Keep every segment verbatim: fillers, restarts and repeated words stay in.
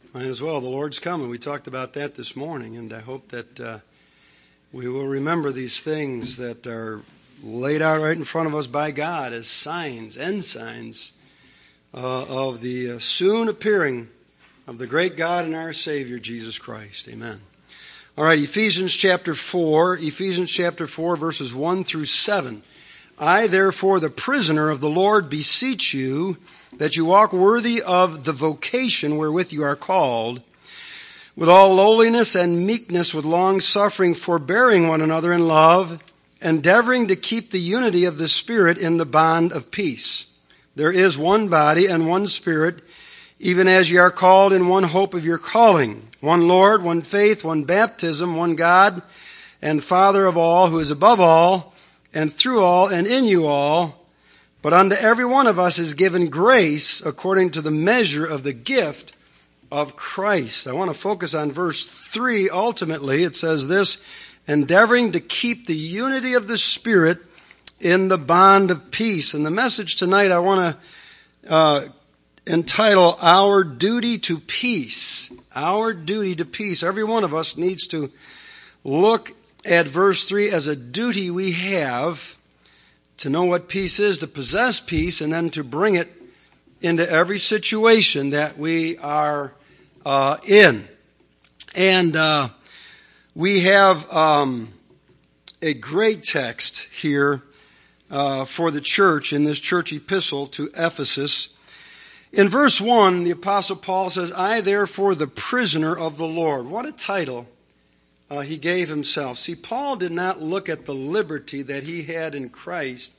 Might as well. The Lord's coming. We talked about that this morning, and I hope that uh, we will remember these things that are laid out right in front of us by God as signs, end signs uh, of the uh, soon appearing of the great God and our Savior, Jesus Christ. Amen. All right, Ephesians chapter four, Ephesians chapter four, verses one through seven. I, therefore, the prisoner of the Lord, beseech you that you walk worthy of the vocation wherewith you are called, with all lowliness and meekness, with long suffering, forbearing one another in love, endeavoring to keep the unity of the Spirit in the bond of peace. There is one body and one Spirit, even as ye are called in one hope of your calling, one Lord, one faith, one baptism, one God and Father of all, who is above all, and through all, and in you all. But unto every one of us is given grace according to the measure of the gift of Christ. I want to focus on verse three. Ultimately, it says this, endeavoring to keep the unity of the Spirit in the bond of peace. And the message tonight I want to uh, entitle Our Duty to Peace. Our Duty to Peace. Every one of us needs to look at verse three as a duty we have to know what peace is, to possess peace, and then to bring it into every situation that we are uh, in. And uh, we have um, a great text here uh, for the church in this church epistle to Ephesus. In verse one, the Apostle Paul says, I, therefore, the prisoner of the Lord. What a title uh, he gave himself. See, Paul did not look at the liberty that he had in Christ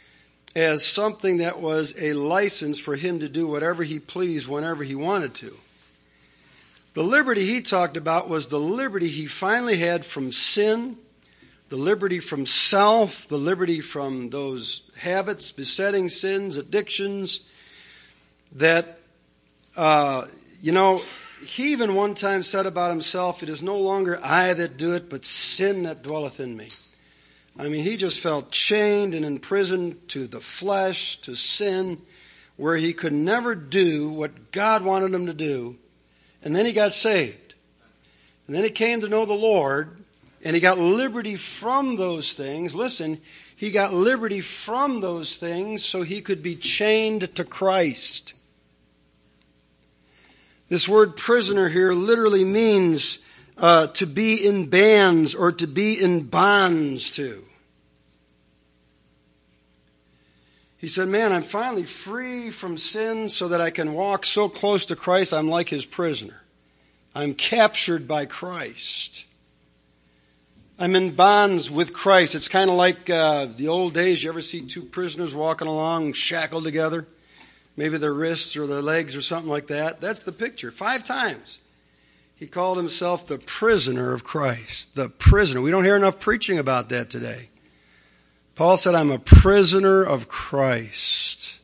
as something that was a license for him to do whatever he pleased whenever he wanted to. The liberty he talked about was the liberty he finally had from sin, the liberty from self, the liberty from those habits, besetting sins, addictions, that, uh, you know, he even one time said about himself, it is no longer I that do it, but sin that dwelleth in me. I mean, he just felt chained and imprisoned to the flesh, to sin, where he could never do what God wanted him to do. And then he got saved. And then he came to know the Lord, and he got liberty from those things. Listen, he got liberty from those things so he could be chained to Christ. This word prisoner here literally means uh, to be in bands or to be in bonds to. He said, man, I'm finally free from sin so that I can walk so close to Christ I'm like his prisoner. I'm captured by Christ. I'm in bonds with Christ. It's kind of like uh, the old days. You ever see two prisoners walking along shackled together? Maybe their wrists or their legs or something like that. That's the picture. Five times he called himself the prisoner of Christ. The prisoner. We don't hear enough preaching about that today. Paul said, I'm a prisoner of Christ.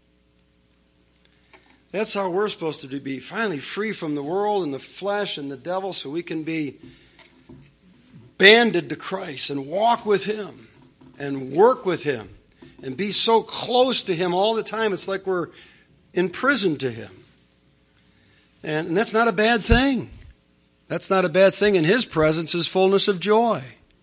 That's how we're supposed to be. Finally free from the world and the flesh and the devil so we can be banded to Christ and walk with him and work with him. And be so close to him all the time, it's like we're in prison to him. And, and that's not a bad thing. That's not a bad thing. In his presence is fullness of joy.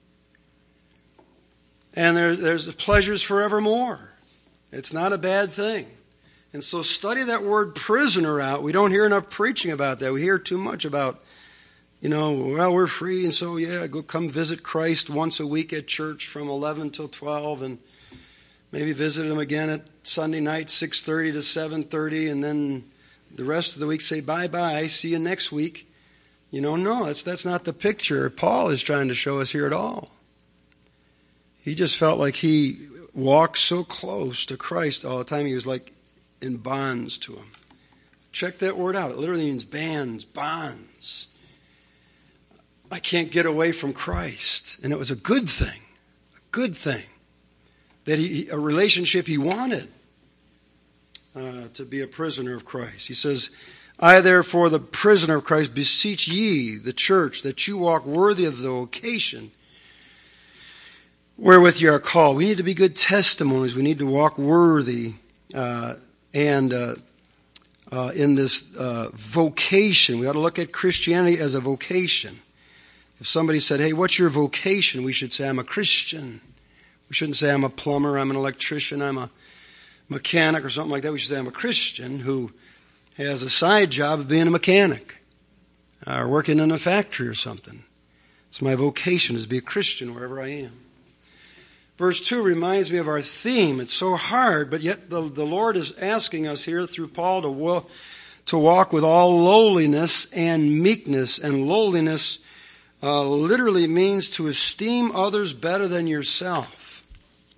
And there, there's the pleasures forevermore. It's not a bad thing. And so study that word prisoner out. We don't hear enough preaching about that. We hear too much about, you know, well, we're free, and so, yeah, go come visit Christ once a week at church from eleven till twelve, and maybe visit him again at Sunday night, six thirty to seven thirty, and then the rest of the week say bye-bye, see you next week. You know, no, that's, that's not the picture Paul is trying to show us here at all. He just felt like he walked so close to Christ all the time, he was like in bonds to him. Check that word out. It literally means bands, bonds. I can't get away from Christ. And it was a good thing, a good thing. That he, a relationship he wanted uh, to be a prisoner of Christ. He says, I therefore, the prisoner of Christ, beseech ye, the church, that you walk worthy of the vocation wherewith you are called. We need to be good testimonies. We need to walk worthy uh, and uh, uh, in this uh, vocation. We ought to look at Christianity as a vocation. If somebody said, hey, what's your vocation? We should say, I'm a Christian. We shouldn't say, I'm a plumber, I'm an electrician, I'm a mechanic or something like that. We should say, I'm a Christian who has a side job of being a mechanic or working in a factory or something. It's my vocation is to be a Christian wherever I am. Verse two reminds me of our theme. It's so hard, but yet the, the Lord is asking us here through Paul to, will, to walk with all lowliness and meekness. And lowliness uh, literally means to esteem others better than yourself.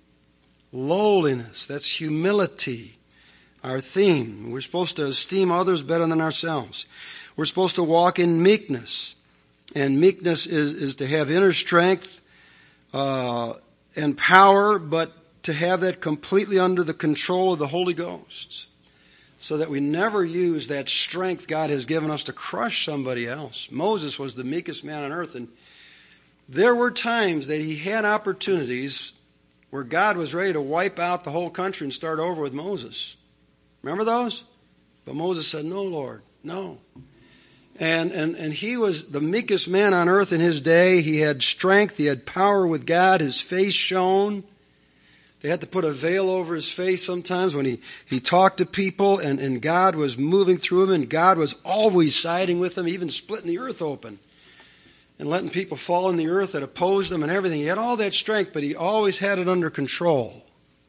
Lowliness, that's humility, our theme. We're supposed to esteem others better than ourselves. We're supposed to walk in meekness. And meekness is, is to have inner strength, uh, and power, but to have that completely under the control of the Holy Ghost, so that we never use that strength God has given us to crush somebody else. Moses was the meekest man on earth, and there were times that he had opportunities where God was ready to wipe out the whole country and start over with Moses. Remember those? But Moses said, no, Lord, no. And, and and he was the meekest man on earth in his day. He had strength. He had power with God. His face shone. They had to put a veil over his face sometimes when he, he talked to people, and, and God was moving through him, and God was always siding with him, even splitting the earth open and letting people fall in the earth that opposed him and everything. He had all that strength, but he always had it under control.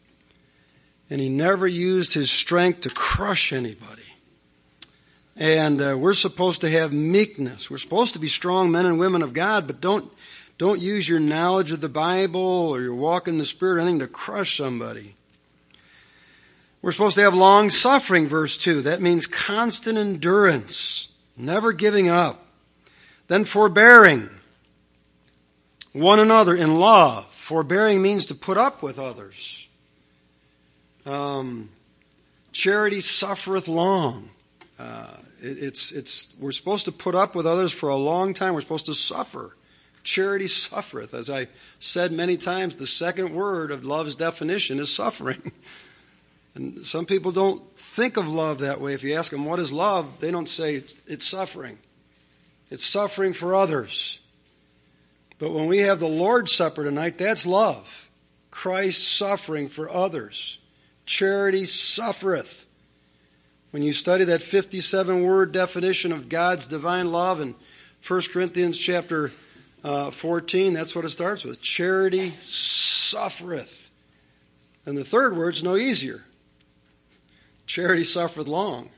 And he never used his strength to crush anybody. And uh, we're supposed to have meekness. We're supposed to be strong men and women of God, but don't don't use your knowledge of the Bible or your walk in the Spirit or anything to crush somebody. We're supposed to have long suffering, verse two. That means constant endurance, never giving up. Then forbearing one another in love. Forbearing means to put up with others. Um, charity suffereth long. Uh, it, it's it's we're supposed to put up with others for a long time. We're supposed to suffer. Charity suffereth. As I said many times, the second word of love's definition is suffering. And some people don't think of love that way. If you ask them what is love, they don't say it's, it's suffering. It's suffering for others. But when we have the Lord's Supper tonight, that's love. Christ suffering for others. Charity suffereth. When you study that fifty-seven word definition of God's divine love in First Corinthians chapter uh, fourteen, that's what it starts with. Charity suffereth. And the third word's no easier. Charity suffereth long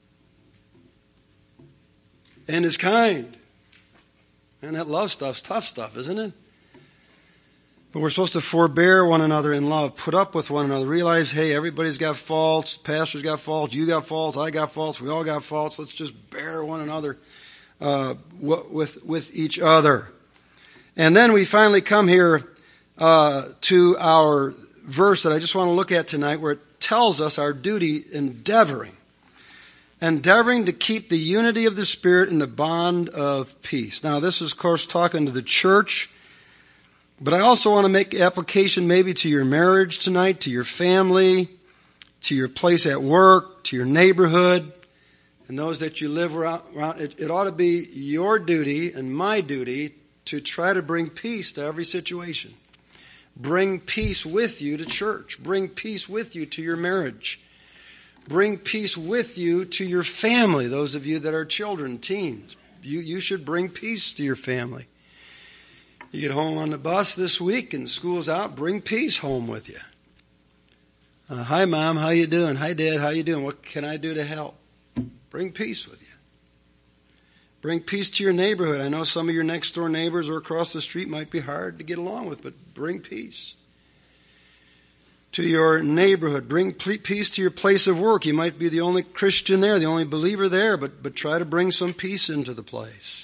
and is kind. And that love stuff's tough stuff, isn't it? But we're supposed to forbear one another in love, put up with one another, realize, hey, everybody's got faults, pastor's got faults, you got faults, I got faults, we all got faults. Let's just bear one another uh, with, with each other. And then we finally come here uh, to our verse that I just want to look at tonight, where it tells us our duty, endeavoring. Endeavoring to keep the unity of the Spirit in the bond of peace. Now, this is, of course, talking to the church. But I also want to make application maybe to your marriage tonight, to your family, to your place at work, to your neighborhood, and those that you live around. It, it ought to be your duty and my duty to try to bring peace to every situation. Bring peace with you to church. Bring peace with you to your marriage. Bring peace with you to your family, those of you that are children, teens. You, you should bring peace to your family. You get home on the bus this week and school's out, bring peace home with you. Uh, Hi, Mom, how you doing? Hi, Dad, how you doing? What can I do to help? Bring peace with you. Bring peace to your neighborhood. I know some of your next door neighbors or across the street might be hard to get along with, but bring peace to your neighborhood. Bring peace to your place of work. You might be the only Christian there, the only believer there, but, but try to bring some peace into the place.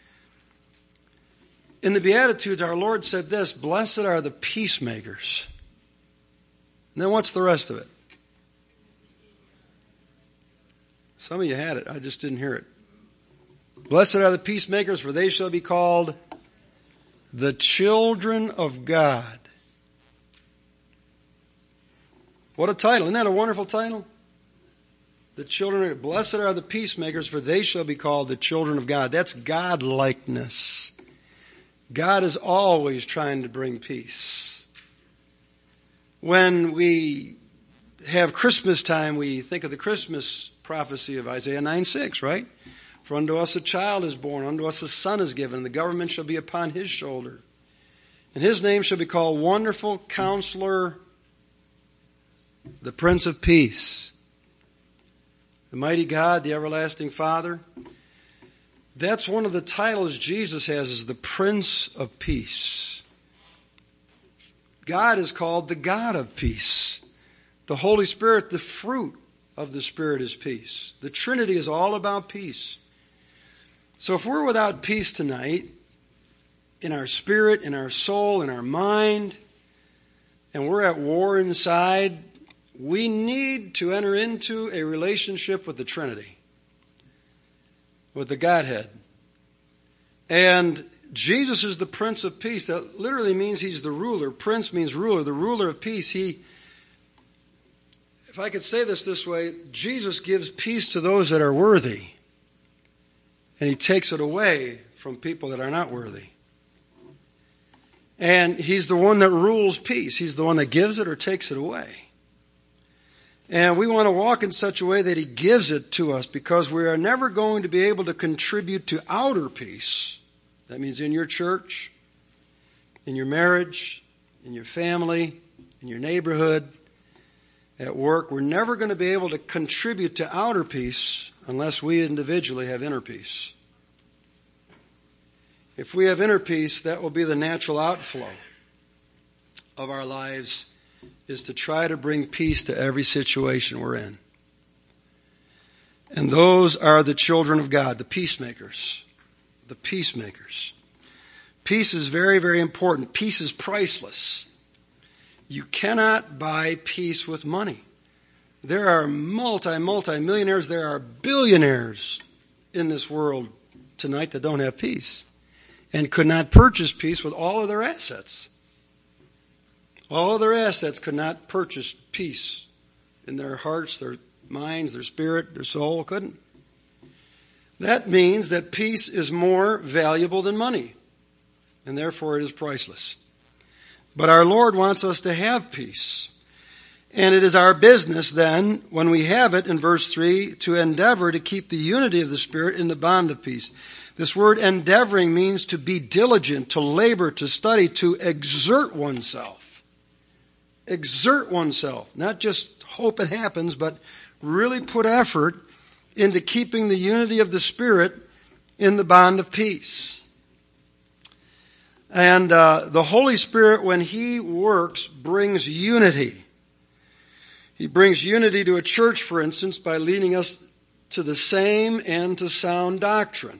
In the Beatitudes, our Lord said this, blessed are the peacemakers. And then what's the rest of it? Some of you had it. I just didn't hear it. Blessed are the peacemakers, for they shall be called the children of God. What a title. Isn't that a wonderful title? The children of, blessed are the peacemakers, for they shall be called the children of God. That's God-likeness. God is always trying to bring peace. When we have Christmas time, we think of the Christmas prophecy of Isaiah nine six, right? For unto us a child is born, unto us a son is given, and the government shall be upon his shoulder. And his name shall be called Wonderful Counselor, the Prince of Peace, the mighty God, the everlasting Father. That's one of the titles Jesus has, is the Prince of Peace. God is called the God of peace. The Holy Spirit, the fruit of the Spirit, is peace. The Trinity is all about peace. So if we're without peace tonight, in our spirit, in our soul, in our mind, and we're at war inside, we need to enter into a relationship with the Trinity, with the Godhead. And Jesus is the Prince of Peace. That literally means he's the ruler. Prince means ruler, the ruler of peace. He, if I could say this this way, Jesus gives peace to those that are worthy, and he takes it away from people that are not worthy. And he's the one that rules peace. He's the one that gives it or takes it away. And we want to walk in such a way that he gives it to us, because we are never going to be able to contribute to outer peace. That means in your church, in your marriage, in your family, in your neighborhood, at work. We're never going to be able to contribute to outer peace unless we individually have inner peace. If we have inner peace, that will be the natural outflow of our lives, is to try to bring peace to every situation we're in. And those are the children of God, the peacemakers. The peacemakers. Peace is very, very important. Peace is priceless. You cannot buy peace with money. There are multi, multi-millionaires, there are billionaires in this world tonight that don't have peace and could not purchase peace with all of their assets. All of their assets could not purchase peace in their hearts, their minds, their spirit, their soul, couldn't. That means that peace is more valuable than money, and therefore it is priceless. But our Lord wants us to have peace. And it is our business then, when we have it, in verse three, to endeavor to keep the unity of the Spirit in the bond of peace. This word endeavoring means to be diligent, to labor, to study, to exert oneself. Exert oneself. Not just hope it happens, but really put effort into keeping the unity of the Spirit in the bond of peace. And uh, the Holy Spirit, when he works, brings unity. He brings unity to a church, for instance, by leading us to the same and to sound doctrine.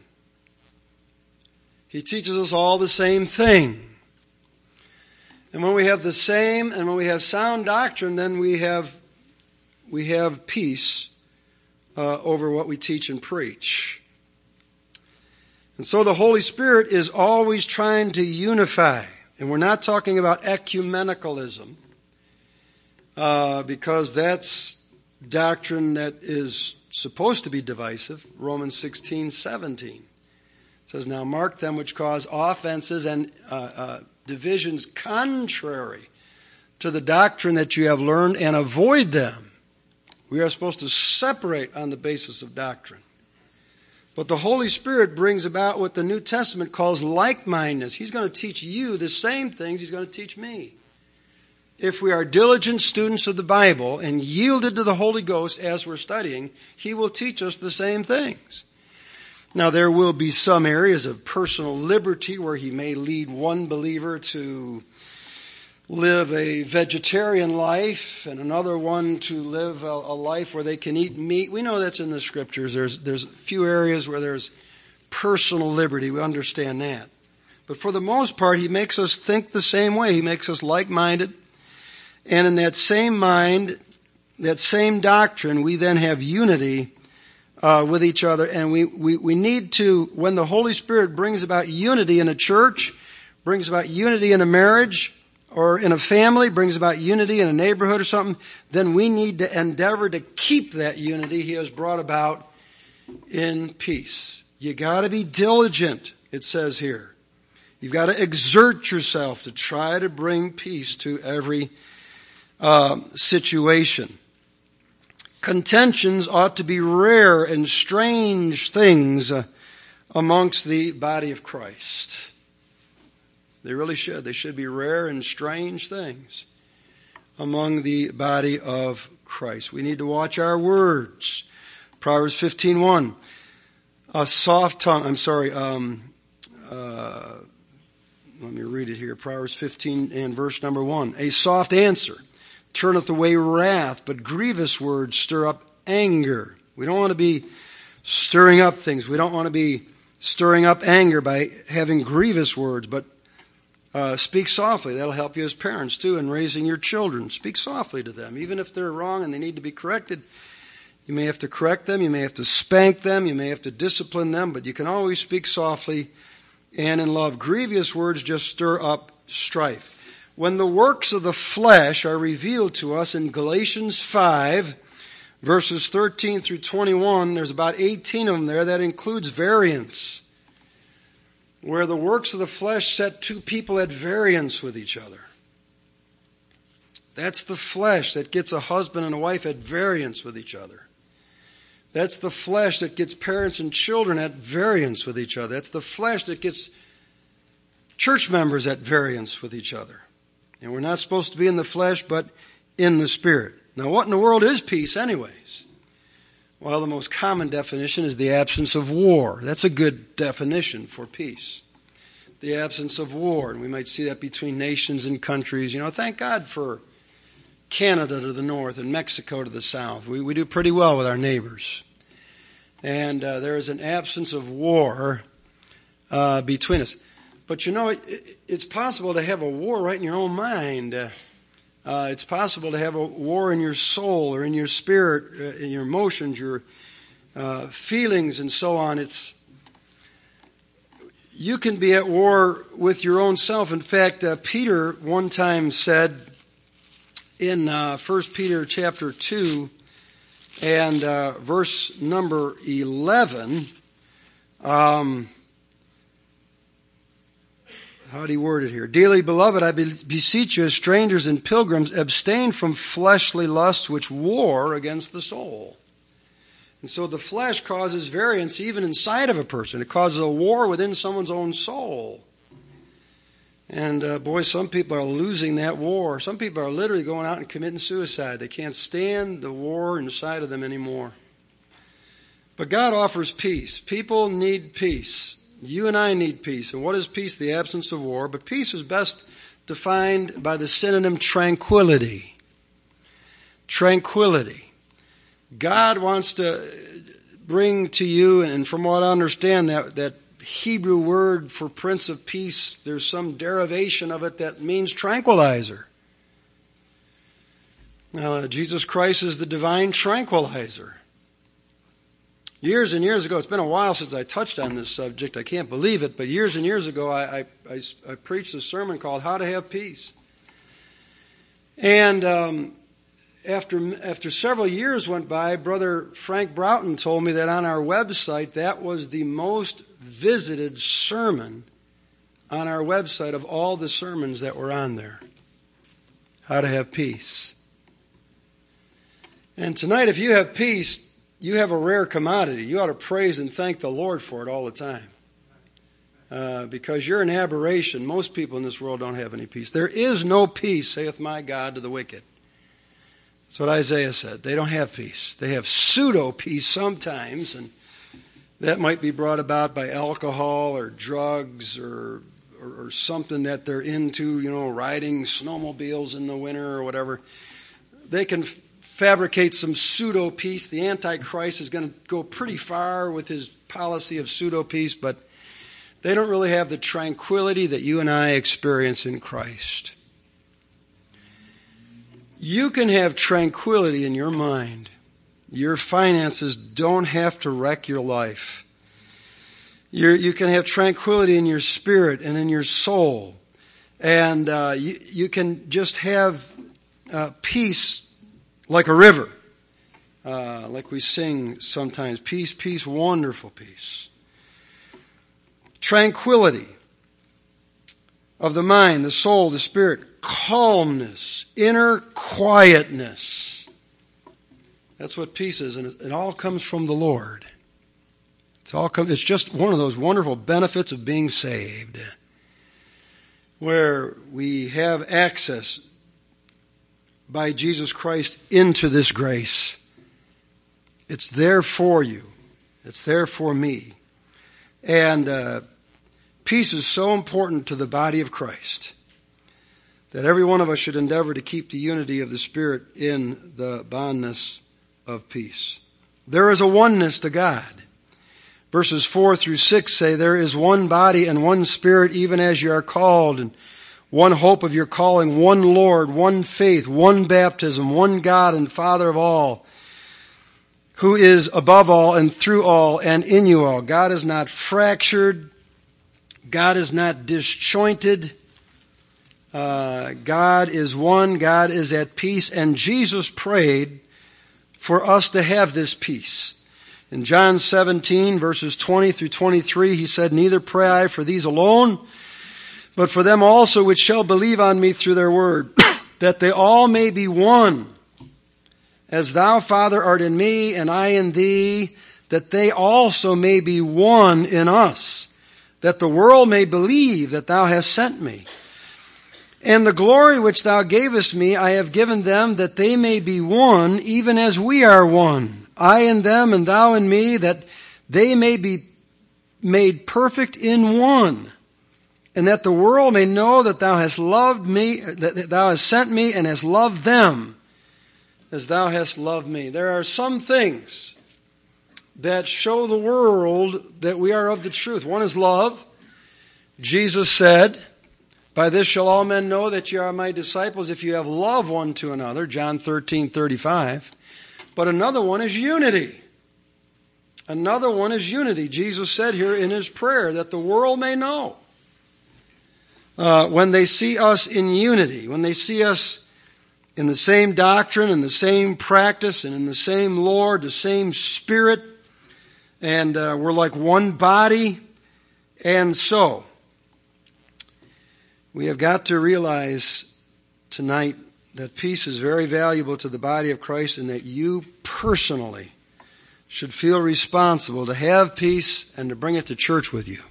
He teaches us all the same thing. And when we have the same and when we have sound doctrine, then we have we have peace uh, over what we teach and preach. And so the Holy Spirit is always trying to unify. And we're not talking about ecumenicalism, uh, because that's doctrine that is supposed to be divisive. Romans sixteen seventeen says, now mark them which cause offenses and uh, uh, divisions contrary to the doctrine that you have learned, and avoid them. We are supposed to separate on the basis of doctrine. But the Holy Spirit brings about what the New Testament calls like-mindedness. He's going to teach you the same things he's going to teach me. If we are diligent students of the Bible and yielded to the Holy Ghost as we're studying, he will teach us the same things. Now, there will be some areas of personal liberty where he may lead one believer to live a vegetarian life and another one to live a, a life where they can eat meat. We know that's in the Scriptures. There's, there's a few areas where there's personal liberty. We understand that. But for the most part, he makes us think the same way. He makes us like-minded. And in that same mind, that same doctrine, we then have unity Uh, with each other. And we, we, we need to, when the Holy Spirit brings about unity in a church, brings about unity in a marriage, or in a family, brings about unity in a neighborhood or something, then we need to endeavor to keep that unity he has brought about in peace. You got to be diligent, it says here. You've got to exert yourself to try to bring peace to every uh, situation. Contentions ought to be rare and strange things uh, amongst the body of Christ. They really should. They should be rare and strange things among the body of Christ. We need to watch our words. Proverbs fifteen one. A soft tongue, I'm sorry, um, uh, let me read it here. Proverbs fifteen and verse number one. A soft answer turneth away wrath, but grievous words stir up anger. We don't want to be stirring up things. We don't want to be stirring up anger by having grievous words, but uh, speak softly. That'll help you as parents, too, in raising your children. Speak softly to them. Even if they're wrong and they need to be corrected, you may have to correct them, you may have to spank them, you may have to discipline them, but you can always speak softly and in love. Grievous words just stir up strife. When the works of the flesh are revealed to us in Galatians five, verses thirteen through twenty-one, there's about eighteen of them there. That includes variance, where the works of the flesh set two people at variance with each other. That's the flesh that gets a husband and a wife at variance with each other. That's the flesh that gets parents and children at variance with each other. That's the flesh that gets church members at variance with each other. And we're not supposed to be in the flesh, but in the Spirit. Now, what in the world is peace anyways? Well, the most common definition is the absence of war. That's a good definition for peace. The absence of war. And we might see that between nations and countries. You know, thank God for Canada to the north and Mexico to the south. We, we do pretty well with our neighbors. And uh, there is an absence of war uh, between us. But you know, it, it, it's possible to have a war right in your own mind. Uh, uh, it's possible to have a war in your soul or in your spirit, uh, in your emotions, your uh, feelings, and so on. It's you can be at war with your own self. In fact, uh, Peter one time said in uh, First Peter chapter two and uh, verse number eleven. Um, How do you word it here? Dearly beloved, I beseech you as strangers and pilgrims, abstain from fleshly lusts which war against the soul. And so the flesh causes variance even inside of a person. It causes a war within someone's own soul. And uh, boy, some people are losing that war. Some people are literally going out and committing suicide. They can't stand the war inside of them anymore. But God offers peace. People need peace. You and I need peace. And what is peace? The absence of war. But peace is best defined by the synonym tranquility. Tranquility. God wants to bring to you, and from what I understand, that, that Hebrew word for Prince of Peace, there's some derivation of it that means tranquilizer. Now, Jesus Christ is the divine tranquilizer. Years and years ago, it's been a while since I touched on this subject. I can't believe it, but years and years ago, I, I, I, I preached a sermon called How to Have Peace. And um, after, after several years went by, Brother Frank Broughton told me that on our website, that was the most visited sermon on our website of all the sermons that were on there. How to Have Peace. And tonight, if you have peace, you have a rare commodity. You ought to praise and thank the Lord for it all the time. Uh, because you're an aberration. Most people in this world don't have any peace. There is no peace, saith my God, to the wicked. That's what Isaiah said. They don't have peace. They have pseudo-peace sometimes, and that might be brought about by alcohol or drugs or, or, or something that they're into, you know, riding snowmobiles in the winter or whatever. They can fabricate some pseudo-peace. The Antichrist is going to go pretty far with his policy of pseudo-peace, but they don't really have the tranquility that you and I experience in Christ. You can have tranquility in your mind. Your finances don't have to wreck your life. You're, you can have tranquility in your spirit and in your soul. And uh, you, you can just have uh, peace like a river. Uh, like we sing sometimes. Peace, peace, wonderful peace. Tranquility of the mind, the soul, the spirit. Calmness, inner quietness. That's what peace is, and it all comes from the Lord. It's all come, it's just one of those wonderful benefits of being saved, where we have access by Jesus Christ into this grace. It's there for you. It's there for me. And uh, peace is so important to the body of Christ that every one of us should endeavor to keep the unity of the Spirit in the bondness of peace. There is a oneness to God. Verses four through six say, there is one body and one Spirit, even as you are called, and one hope of your calling, one Lord, one faith, one baptism, one God and Father of all, who is above all and through all and in you all. God is not fractured. God is not disjointed. Uh, God is one. God is at peace. And Jesus prayed for us to have this peace. In John seventeen, verses twenty through twenty-three, he said, neither pray I for these alone, but for them also which shall believe on me through their word, that they all may be one. As thou, Father, art in me, and I in thee, that they also may be one in us, that the world may believe that thou hast sent me. And the glory which thou gavest me I have given them, that they may be one, even as we are one. I in them, and thou in me, that they may be made perfect in one. And that the world may know that thou hast loved me, that thou hast sent me, and hast loved them as thou hast loved me. There are some things that show the world that we are of the truth. One is love. Jesus said, by this shall all men know that you are my disciples, if you have love one to another, John thirteen thirty-five. But another one is unity. Another one is unity. Jesus said here in his prayer that the world may know. Uh, when they see us in unity, when they see us in the same doctrine, in the same practice, and in the same Lord, the same Spirit, and uh, we're like one body. And so, we have got to realize tonight that peace is very valuable to the body of Christ, and that you personally should feel responsible to have peace and to bring it to church with you,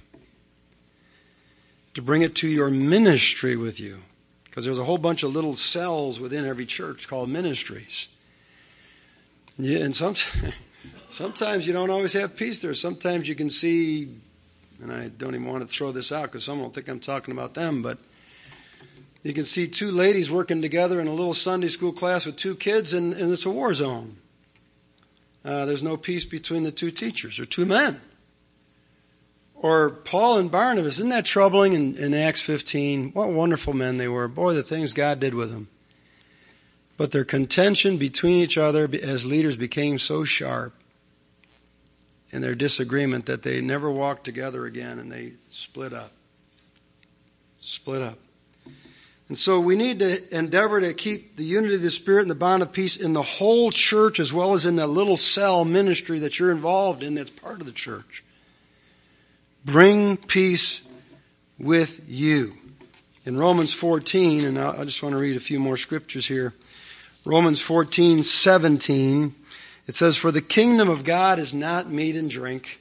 to bring it to your ministry with you. Because there's a whole bunch of little cells within every church called ministries. And, you, and some, sometimes you don't always have peace there. Sometimes you can see, and I don't even want to throw this out because someone will think I'm talking about them, but you can see two ladies working together in a little Sunday school class with two kids, and, and it's a war zone. Uh, there's no peace between the two teachers, or two men. Or Paul and Barnabas, isn't that troubling in, in Acts fifteen? What wonderful men they were. Boy, the things God did with them. But their contention between each other as leaders became so sharp in their disagreement that they never walked together again, and they split up. Split up. And so we need to endeavor to keep the unity of the Spirit and the bond of peace in the whole church, as well as in the little cell ministry that you're involved in that's part of the church. Bring peace with you. In Romans fourteen, and I just want to read a few more scriptures here. Romans fourteen seventeen, it says, for the kingdom of God is not meat and drink,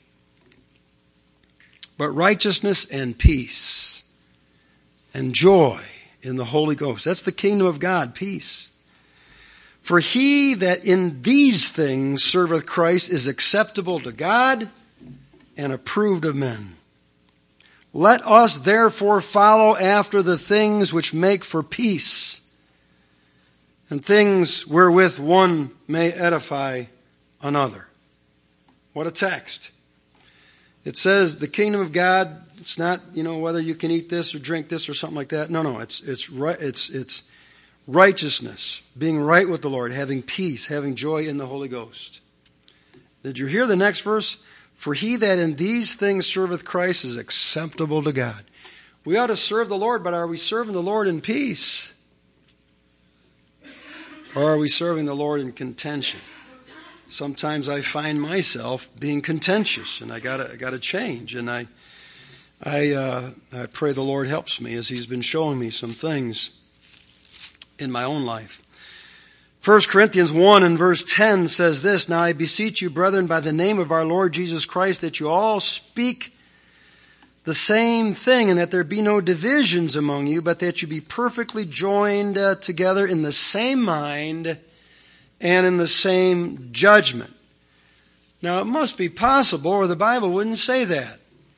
but righteousness and peace and joy in the Holy Ghost. That's the kingdom of God, peace. For he that in these things serveth Christ is acceptable to God and approved of men. Let us therefore follow after the things which make for peace, and things wherewith one may edify another. What a text. It says the kingdom of God, it's not, you know, whether you can eat this or drink this or something like that. No, no, it's it's right it's it's righteousness, being right with the Lord, having peace, having joy in the Holy Ghost. Did you hear the next verse? For he that in these things serveth Christ is acceptable to God. We ought to serve the Lord, but are we serving the Lord in peace? Or are we serving the Lord in contention? Sometimes I find myself being contentious, and I gotta, I gotta change. And I, I, uh, I pray the Lord helps me as He's been showing me some things in my own life. First Corinthians one and verse ten says this, "Now I beseech you, brethren, by the name of our Lord Jesus Christ, that you all speak the same thing, and that there be no divisions among you, but that you be perfectly joined uh, together in the same mind and in the same judgment." Now, it must be possible, or the Bible wouldn't say that.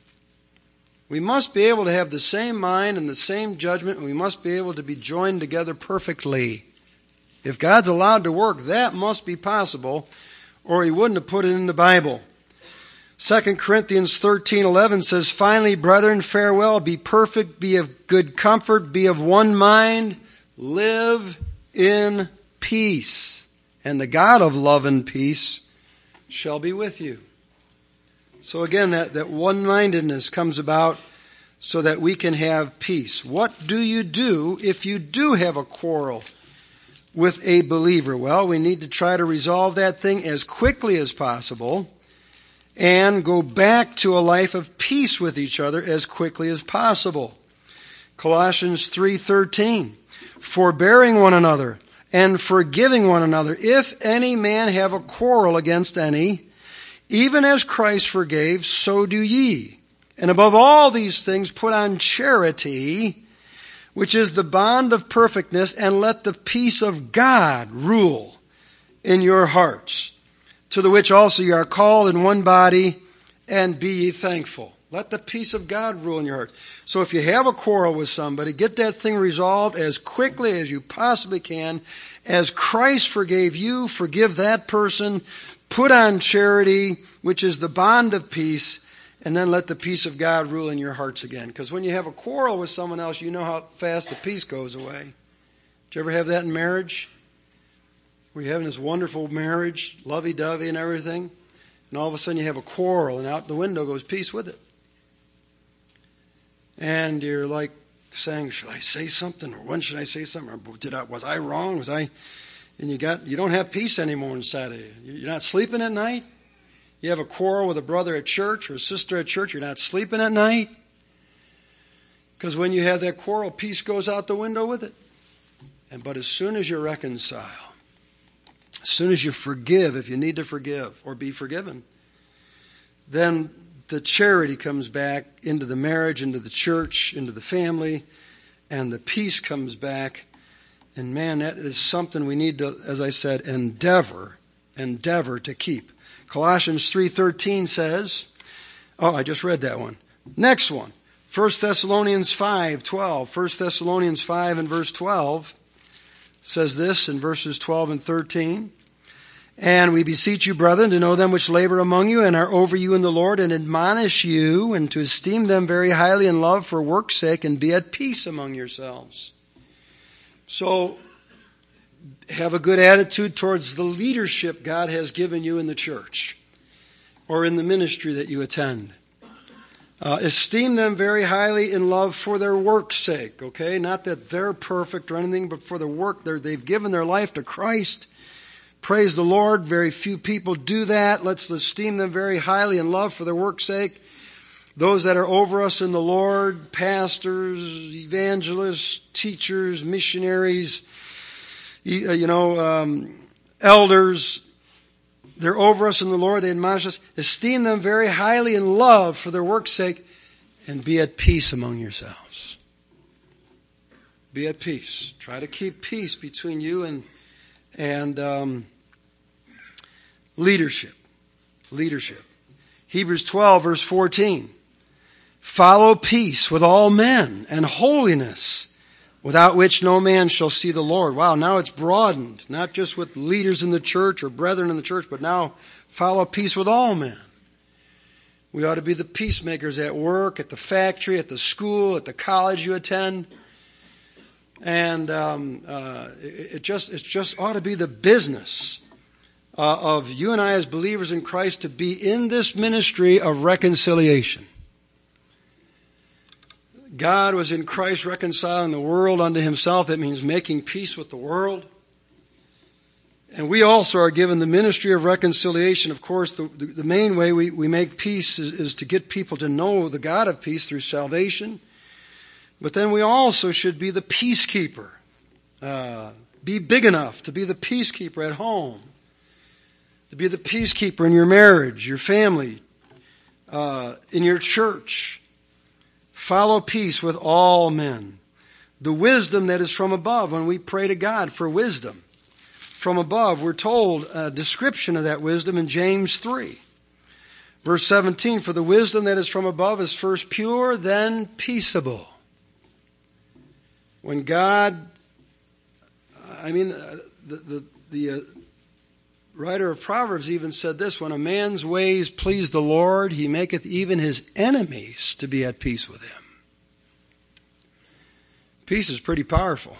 We must be able to have the same mind and the same judgment, and we must be able to be joined together perfectly. If God's allowed to work, that must be possible, or He wouldn't have put it in the Bible. Second Corinthians thirteen eleven says, "Finally, brethren, farewell, be perfect, be of good comfort, be of one mind, live in peace, and the God of love and peace shall be with you." So again, that, that one-mindedness comes about so that we can have peace. What do you do if you do have a quarrel with a believer? Well, we need to try to resolve that thing as quickly as possible and go back to a life of peace with each other as quickly as possible. Colossians three thirteen, "Forbearing one another and forgiving one another, if any man have a quarrel against any, even as Christ forgave, so do ye. And above all these things put on charity, which is the bond of perfectness, and let the peace of God rule in your hearts, to the which also you are called in one body, and be ye thankful." Let the peace of God rule in your heart. So if you have a quarrel with somebody, get that thing resolved as quickly as you possibly can. As Christ forgave you, forgive that person. Put on charity, which is the bond of peace, and then let the peace of God rule in your hearts again. Because when you have a quarrel with someone else, you know how fast the peace goes away. Did you ever have that in marriage? Where you're having this wonderful marriage, lovey-dovey and everything, and all of a sudden you have a quarrel, and out the window goes peace with it. And you're like saying, should I say something, or when should I say something, or did I, was I wrong? Was I? And you got you don't have peace anymore inside of you. You're not sleeping at night. You have a quarrel with a brother at church or a sister at church, you're not sleeping at night. Because when you have that quarrel, peace goes out the window with it. And but as soon as you reconcile, as soon as you forgive, if you need to forgive or be forgiven, then the charity comes back into the marriage, into the church, into the family, and the peace comes back. And man, that is something we need to, as I said, endeavor, endeavor to keep. Colossians three thirteen says, oh, I just read that one. Next one, First Thessalonians five twelve. First Thessalonians five and verse twelve says this in verses twelve and thirteen. "And we beseech you, brethren, to know them which labor among you and are over you in the Lord, and admonish you, and to esteem them very highly in love for work's sake, and be at peace among yourselves." So, have a good attitude towards the leadership God has given you in the church or in the ministry that you attend. Uh, esteem them very highly in love for their work's sake, okay? Not that they're perfect or anything, but for the work they've given their life to Christ. Praise the Lord. Very few people do that. Let's esteem them very highly in love for their work's sake. Those that are over us in the Lord, pastors, evangelists, teachers, missionaries, you know, um, elders, they're over us in the Lord. They admonish us. Esteem them very highly in love for their work's sake, and be at peace among yourselves. Be at peace. Try to keep peace between you and and um, leadership. Leadership. Hebrews twelve, verse fourteen. "Follow peace with all men and holiness, without which no man shall see the Lord." Wow, now it's broadened. Not just with leaders in the church or brethren in the church, but now follow peace with all men. We ought to be the peacemakers at work, at the factory, at the school, at the college you attend. And um, uh, it, it just it just ought to be the business uh, of you and I as believers in Christ to be in this ministry of reconciliation. God was in Christ reconciling the world unto himself. That means making peace with the world. And we also are given the ministry of reconciliation. Of course, the, the, the main way we, we make peace is, is to get people to know the God of peace through salvation. But then we also should be the peacekeeper. Uh, be big enough to be the peacekeeper at home. To be the peacekeeper in your marriage, your family, uh, in your church. Follow peace with all men. The wisdom that is from above, when we pray to God for wisdom from above, we're told a description of that wisdom in James three. Verse seventeen, for the wisdom that is from above is first pure, then peaceable. When God, I mean, the, the, the uh, writer of Proverbs even said this, when a man's ways please the Lord, he maketh even his enemies to be at peace with him. Peace is pretty powerful.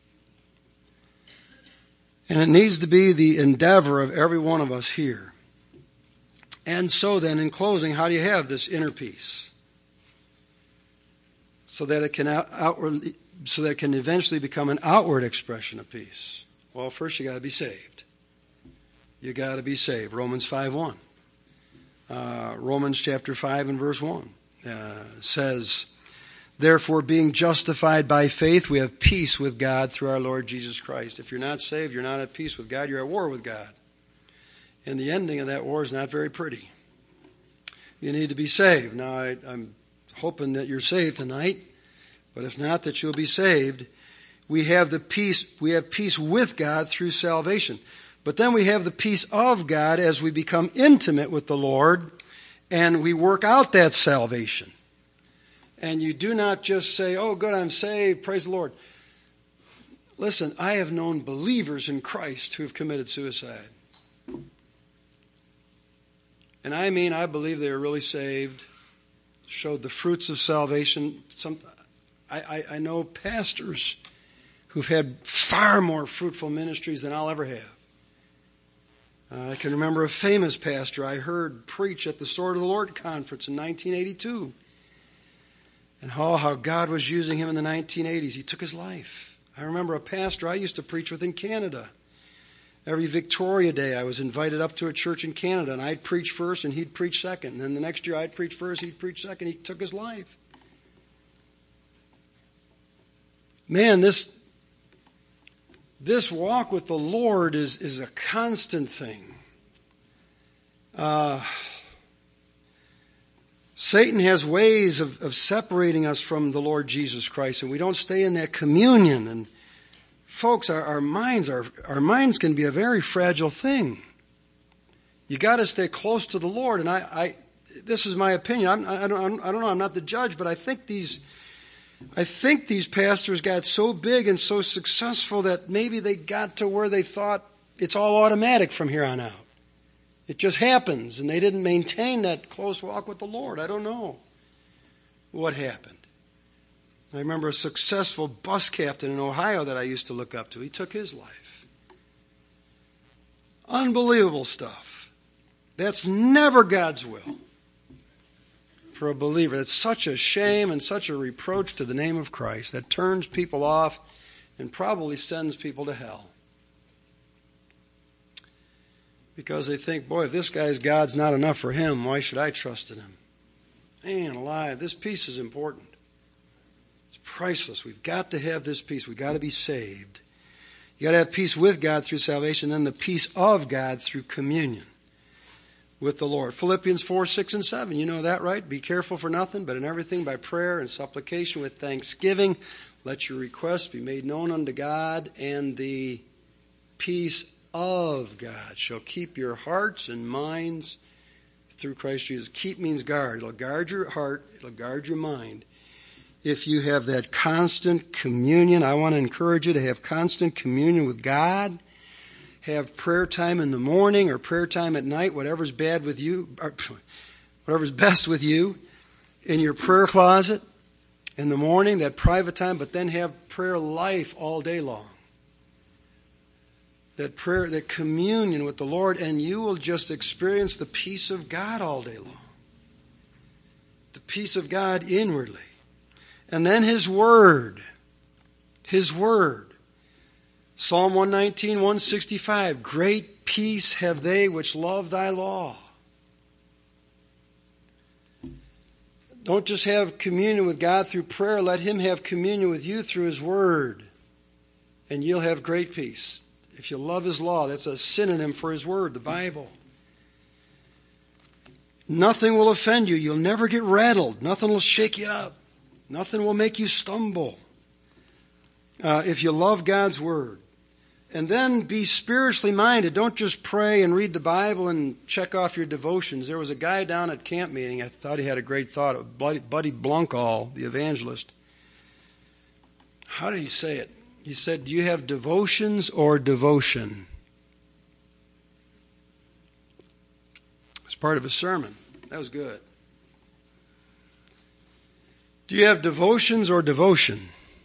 And it needs to be the endeavor of every one of us here. And so then, in closing, how do you have this inner peace? So that it can outwardly, so that it can eventually become an outward expression of peace. Well, first you got to be saved. You got to be saved. Romans five one. Uh, Romans chapter five and verse one uh, says, therefore, being justified by faith, we have peace with God through our Lord Jesus Christ. If you're not saved, you're not at peace with God, you're at war with God. And the ending of that war is not very pretty. You need to be saved. Now, I, I'm hoping that you're saved tonight, but if not, that you'll be saved. We have the peace, we have peace with God through salvation. But then we have the peace of God as we become intimate with the Lord and we work out that salvation. And you do not just say, oh, good, I'm saved, praise the Lord. Listen, I have known believers in Christ who have committed suicide. And I mean, I believe they were really saved, showed the fruits of salvation. Some, I, I, I know pastors who've had far more fruitful ministries than I'll ever have. Uh, I can remember a famous pastor I heard preach at the Sword of the Lord conference in nineteen eighty-two. And how, how God was using him in the nineteen eighties. He took his life. I remember a pastor I used to preach with in Canada. Every Victoria Day I was invited up to a church in Canada, and I'd preach first and he'd preach second. And then the next year I'd preach first, he'd preach second. He took his life. Man, this, this walk with the Lord is, is a constant thing. Uh... Satan has ways of, of separating us from the Lord Jesus Christ, and we don't stay in that communion. And folks, our, our minds are our minds can be a very fragile thing. You got to stay close to the Lord. And I, I this is my opinion. I'm, I don't, I don't know. I'm not the judge, but I think these, I think these pastors got so big and so successful that maybe they got to where they thought it's all automatic from here on out. It just happens, and they didn't maintain that close walk with the Lord. I don't know what happened. I remember a successful bus captain in Ohio that I used to look up to. He took his life. Unbelievable stuff. That's never God's will for a believer. That's such a shame and such a reproach to the name of Christ. That turns people off and probably sends people to hell. Because they think, boy, if this guy's God's not enough for him, why should I trust in him? Man alive, this peace is important. It's priceless. We've got to have this peace. We've got to be saved. You've got to have peace with God through salvation, then the peace of God through communion with the Lord. Philippians four, six, and seven. You know that, right? Be careful for nothing, but in everything by prayer and supplication with thanksgiving, let your requests be made known unto God, and the peace of God shall keep your hearts and minds through Christ Jesus. Keep means guard. It'll guard your heart. It'll guard your mind. If you have that constant communion, I want to encourage you to have constant communion with God. Have prayer time in the morning or prayer time at night, whatever's bad with you, or whatever's best with you, in your prayer closet in the morning, that private time, but then have prayer life all day long. That prayer, that communion with the Lord, and you will just experience the peace of God all day long. The peace of God inwardly. And then His Word. His Word. Psalm one nineteen, one sixty-five. Great peace have they which love thy law. Don't just have communion with God through prayer. Let Him have communion with you through His Word. And you'll have great peace. If you love His law, that's a synonym for His Word, the Bible. Nothing will offend you. You'll never get rattled. Nothing will shake you up. Nothing will make you stumble. Uh, if you love God's Word. And then be spiritually minded. Don't just pray and read the Bible and check off your devotions. There was a guy down at camp meeting. I thought he had a great thought. Buddy, Buddy Blunkall, the evangelist. How did he say it? He said, do you have devotions or devotion? It's part of his sermon. That was good. Do you have devotions or devotion?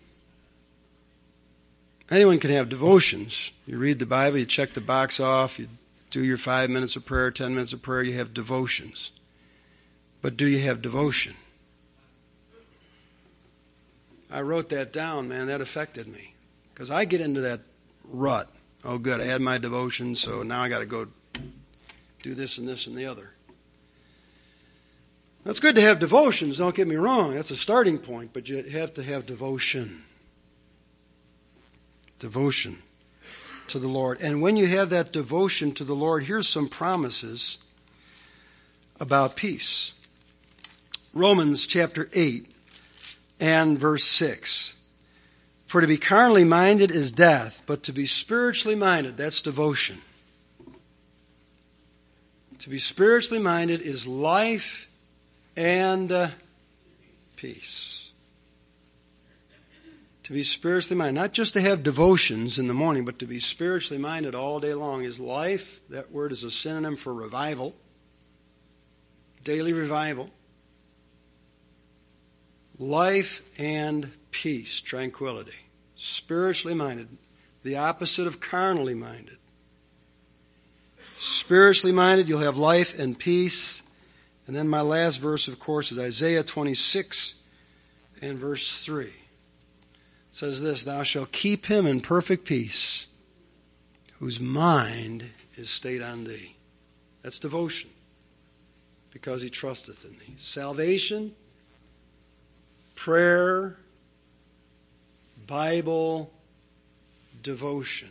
Anyone can have devotions. You read the Bible, you check the box off, you do your five minutes of prayer, ten minutes of prayer, you have devotions. But do you have devotion? I wrote that down, man. That affected me. Because I get into that rut. Oh, good, I had my devotion, so now I got to go do this and this and the other. It's good to have devotions, don't get me wrong. That's a starting point, but you have to have devotion. Devotion to the Lord. And when you have that devotion to the Lord, here's some promises about peace. Romans chapter eight and verse six. For to be carnally minded is death, but to be spiritually minded, that's devotion. To be spiritually minded is life and uh, peace. To be spiritually minded, not just to have devotions in the morning, but to be spiritually minded all day long is life. That word is a synonym for revival, daily revival. Life and peace, tranquility. Spiritually minded, the opposite of carnally minded. Spiritually minded, you'll have life and peace. And then my last verse, of course, is Isaiah twenty-six and verse three. It says this, thou shalt keep him in perfect peace, whose mind is stayed on thee. That's devotion, because he trusteth in thee. Salvation, prayer, Bible, devotion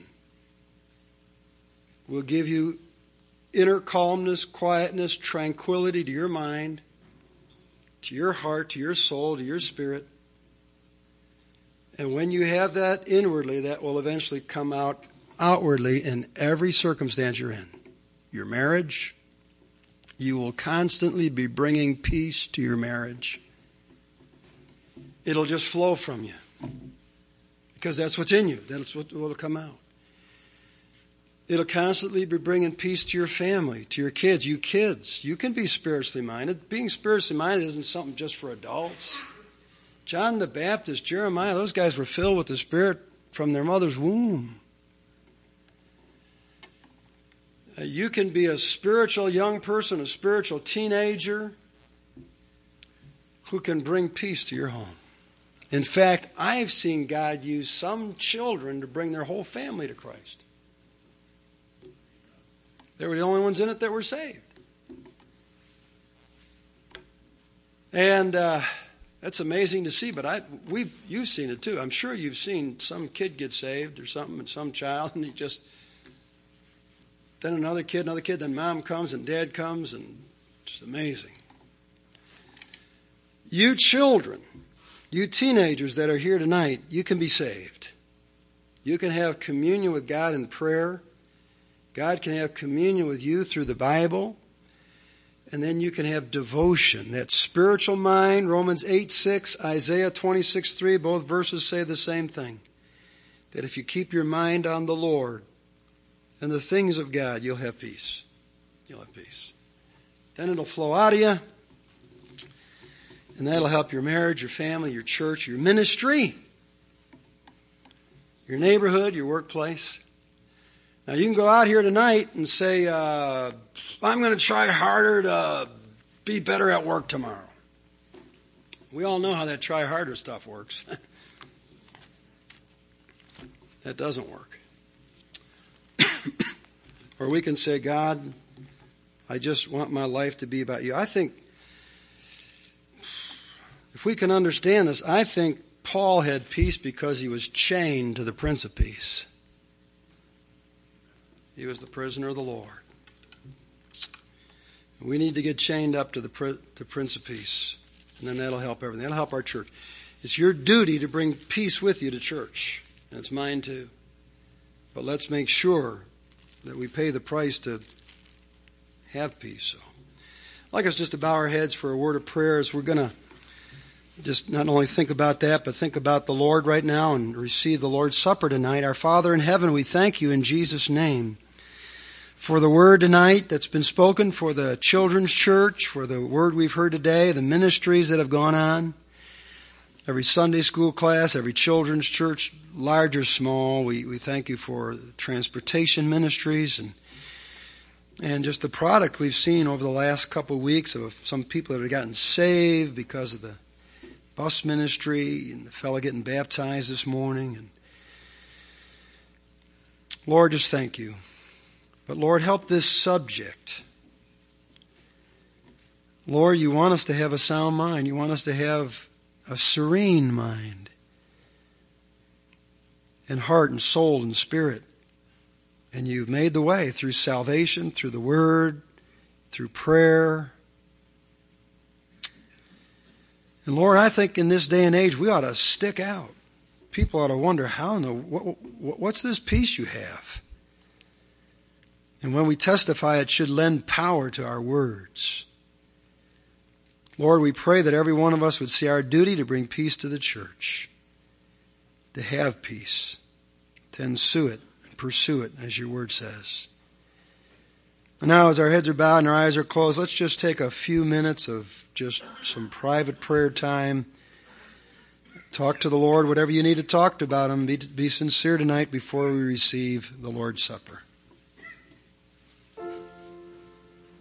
will give you inner calmness, quietness, tranquility to your mind, to your heart, to your soul, to your spirit. And when you have that inwardly, that will eventually come out outwardly in every circumstance you're in. Your marriage, you will constantly be bringing peace to your marriage. It'll just flow from you. Because that's what's in you. That's what will come out. It'll constantly be bringing peace to your family, to your kids. You kids, you can be spiritually minded. Being spiritually minded isn't something just for adults. John the Baptist, Jeremiah, those guys were filled with the Spirit from their mother's womb. Uh, you can be a spiritual young person, a spiritual teenager who can bring peace to your home. In fact, I've seen God use some children to bring their whole family to Christ. They were the only ones in it that were saved. And uh, that's amazing to see, but I, we've, you've seen it too. I'm sure you've seen some kid get saved or something, and some child, and he just, then another kid, another kid, then mom comes and dad comes, and just amazing. You children, you teenagers that are here tonight, you can be saved. You can have communion with God in prayer. God can have communion with you through the Bible. And then you can have devotion, that spiritual mind. Romans eight six, Isaiah twenty-six three, both verses say the same thing. That if you keep your mind on the Lord and the things of God, you'll have peace. You'll have peace. Then it'll flow out of you. And that'll help your marriage, your family, your church, your ministry, your neighborhood, your workplace. Now, you can go out here tonight and say, uh, I'm going to try harder to be better at work tomorrow. We all know how that try harder stuff works. That doesn't work. Or we can say, God, I just want my life to be about you. I think, if we can understand this, I think Paul had peace because he was chained to the Prince of Peace. He was the prisoner of the Lord. We need to get chained up to the to Prince of Peace, and then that'll help everything. That'll help our church. It's your duty to bring peace with you to church, and it's mine too. But let's make sure that we pay the price to have peace. So, I'd like us just to bow our heads for a word of prayer as we're going to just not only think about that, but think about the Lord right now and receive the Lord's Supper tonight. Our Father in heaven, we thank you in Jesus' name for the word tonight that's been spoken, for the children's church, for the word we've heard today, the ministries that have gone on. Every Sunday school class, every children's church, large or small, we, we thank you for transportation ministries and and just the product we've seen over the last couple of weeks of some people that have gotten saved because of the bus ministry and the fellow getting baptized this morning. And Lord, just thank you. But Lord, help this subject. Lord, you want us to have a sound mind. You want us to have a serene mind and heart and soul and spirit. And you've made the way through salvation, through the Word, through prayer. And Lord, I think in this day and age we ought to stick out. People ought to wonder, how in the, what, what's this peace you have? And when we testify, it should lend power to our words. Lord, we pray that every one of us would see our duty to bring peace to the church, to have peace, to ensue it and pursue it, as your word says. And now, as our heads are bowed and our eyes are closed, let's just take a few minutes of just some private prayer time. Talk to the Lord, whatever you need to talk about him. Be, be sincere tonight before we receive the Lord's Supper.